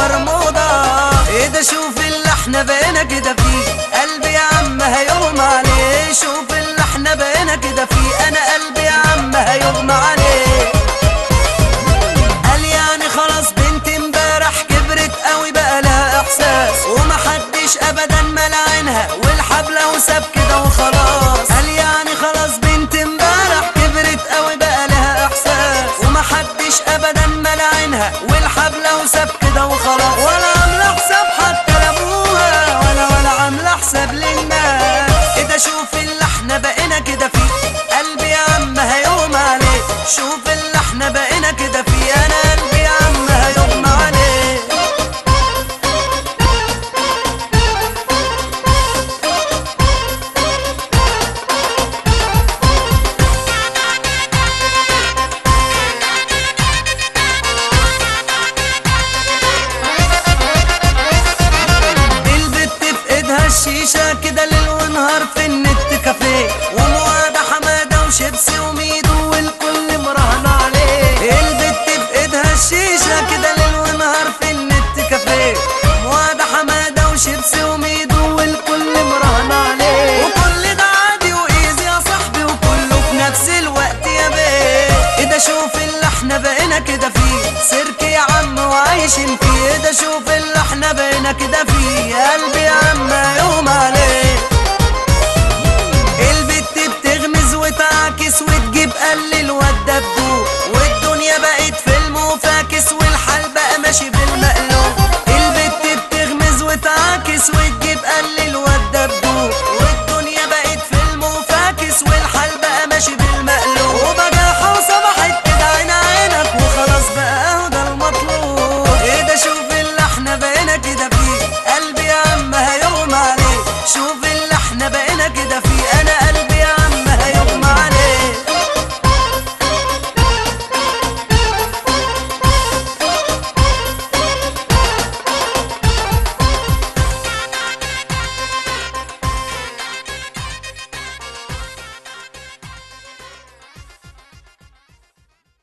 برمودا. ايه ده شوف اللي احنا بقينا كده فيه، قلبي يا عم هيغمى عليه. شوف اللي احنا بقينا كده فيه، انا قلبي يا عم هيغمى عليه. قال يعني خلاص بنت امبارح كبرت قوي بقى لها احساس، ومحدش ابدا ملعنها والحبلة وساب كده وخلاص. قال يعني خلاص بنت امبارح كبرت قوي بقى لها احساس، ومحدش ابدا ملعنها والحبلة وساب كده وخلاص. ولا عاملة حساب حتى لابوها، ولا عاملة حساب للناس. ايه ده شوف اللي احنا بقينا كده فيه، قلبي يا عم هيغمى عليه. شوف اللي احنا بقينا كده فيه، انا قلبي يا عم هيغمى عليه. الشيشة كده ليل ونهار في النت كافيه، ومواد حمادة وشيبسي وميدو والكل مراهن عليه. البت في ايدها الشيشة كده ليل ونهار في النت كافيه، مواد حمادة وشيبسي وميدو والكل مراهن عليه. وكل ده عادي وايزي يا صاحبي، وكله في نفس الوقت يا بيه. ايه ده شوف اللي احنا بقينا كده فيه، سيرك يا عم وعايشين فيه. ايه ده شوف اللي احنا بقينا كده فيه، قلبي يا عم